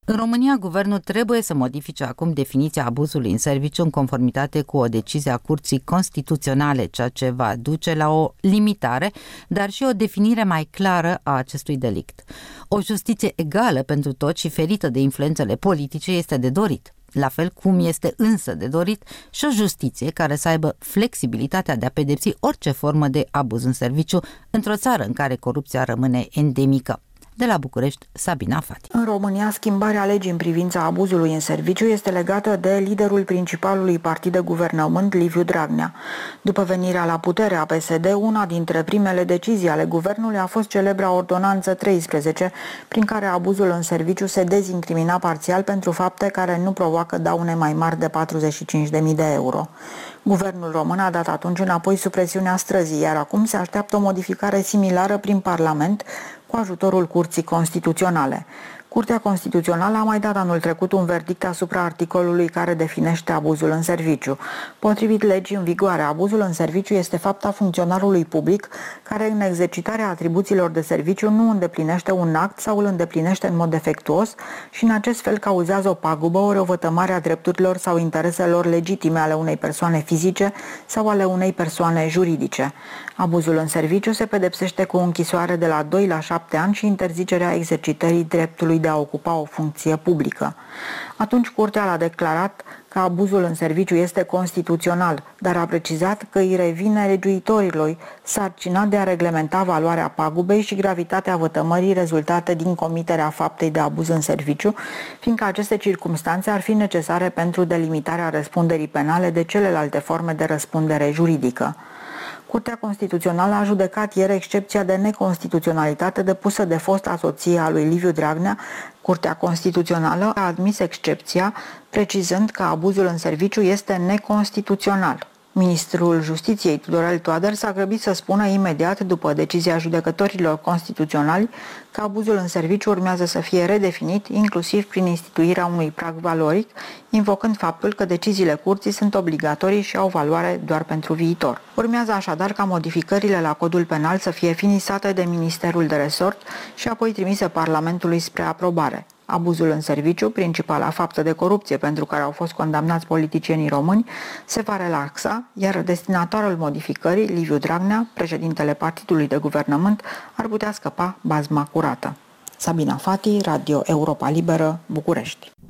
În România, guvernul trebuie să modifice acum definiția abuzului în serviciu în conformitate cu o decizie a Curții Constituționale, ceea ce va duce la o limitare, dar și o definire mai clară a acestui delict. O justiție egală pentru toți și ferită de influențele politice este de dorit, la fel cum este însă de dorit și o justiție care să aibă flexibilitatea de a pedepsi orice formă de abuz în serviciu într-o țară în care corupția rămâne endemică. De la București, Sabina Fati. În România, schimbarea legii în privința abuzului în serviciu este legată de liderul principalului partid de guvernământ, Liviu Dragnea. După venirea la putere a PSD, una dintre primele decizii ale guvernului a fost celebra Ordonanță 13, prin care abuzul în serviciu se dezincrimina parțial pentru fapte care nu provoacă daune mai mari de 45.000 de euro. Guvernul român a dat atunci înapoi sub presiunea străzii, iar acum se așteaptă o modificare similară prin Parlament, cu ajutorul Curții Constituționale. Curtea Constituțională a mai dat anul trecut un verdict asupra articolului care definește abuzul în serviciu. Potrivit legii în vigoare, abuzul în serviciu este fapta funcționarului public care în exercitarea atribuțiilor de serviciu nu îndeplinește un act sau îl îndeplinește în mod defectuos și în acest fel cauzează o pagubă ori o vătămare a drepturilor sau intereselor legitime ale unei persoane fizice sau ale unei persoane juridice. Abuzul în serviciu se pedepsește cu o închisoare de la 2 la 7 ani și interzicerea exercitării dreptului de a ocupa o funcție publică. Atunci Curtea l-a declarat că abuzul în serviciu este constituțional, dar a precizat că îi revine legiuitorilor sarcina de a reglementa valoarea pagubei și gravitatea vătămării rezultate din comiterea faptei de abuz în serviciu, fiindcă aceste circumstanțe ar fi necesare pentru delimitarea răspunderii penale de celelalte forme de răspundere juridică. Curtea Constituțională a judecat ieri excepția de neconstituționalitate depusă de fosta soție a lui Liviu Dragnea. Curtea Constituțională a admis excepția, precizând că abuzul în serviciu este neconstituțional. Ministrul Justiției Tudorel Toader s-a grăbit să spună imediat după decizia judecătorilor constituționali că abuzul în serviciu urmează să fie redefinit, inclusiv prin instituirea unui prag valoric, invocând faptul că deciziile curții sunt obligatorii și au valoare doar pentru viitor. Urmează așadar ca modificările la codul penal să fie finisate de Ministerul de Resort și apoi trimise Parlamentului spre aprobare. Abuzul în serviciu, principala faptă de corupție pentru care au fost condamnați politicienii români, se va relaxa, iar destinatorul modificării, Liviu Dragnea, președintele partidului de guvernământ, ar putea scăpa bazma curată. Sabina Fati, Radio Europa Liberă, București.